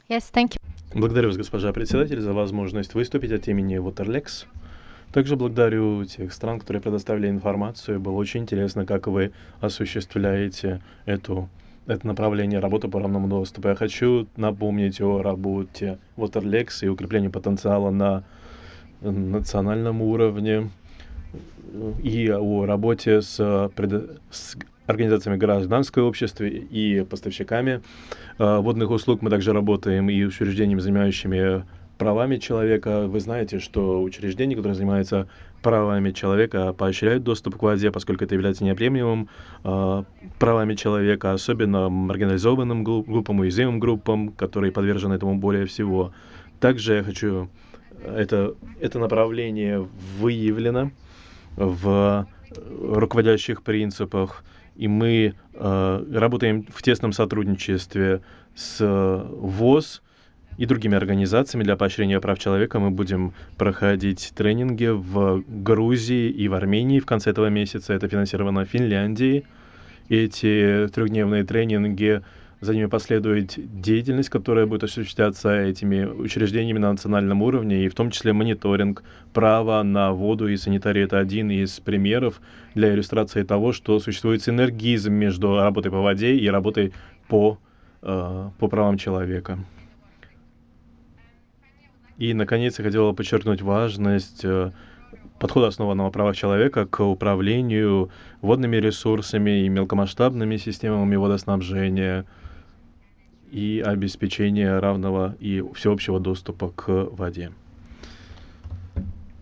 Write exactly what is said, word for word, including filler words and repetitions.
Yes, thank you. Благодарю вас, госпожа председатель, за возможность выступить от имени Waterlex. Также благодарю тех стран, которые предоставили информацию. Было очень интересно, как вы осуществляете эту, это направление работы по равному доступу. Я хочу напомнить о работе Waterlex и укреплении потенциала на национальном уровне и о работе с, пред... с организациями гражданского общества и поставщиками э, водных услуг. Мы также работаем и учреждениями, занимающими правами человека. Вы знаете, что учреждения, которые занимаются правами человека, поощряют доступ к воде, поскольку это является неотъемлемым э, правами человека, особенно маргинализованным группам, уязвимым группам, которые подвержены этому более всего. Также я хочу... Это, это направление выявлено в руководящих принципах, и мы э, работаем в тесном сотрудничестве с ВОЗ и другими организациями для поощрения прав человека. Мы будем проходить тренинги в Грузии и в Армении в конце этого месяца. Это финансировано Финляндией. Эти трехдневные тренинги, за ними последует деятельность, которая будет осуществляться этими учреждениями на национальном уровне, и в том числе мониторинг права на воду и санитарию. Это один из примеров для иллюстрации того, что существует синергизм между работой по воде и работой по, э, по правам человека. И, наконец, я хотел подчеркнуть важность э, подхода, основанного на правах человека, к управлению водными ресурсами и мелкомасштабными системами водоснабжения и обеспечения равного и всеобщего доступа к воде.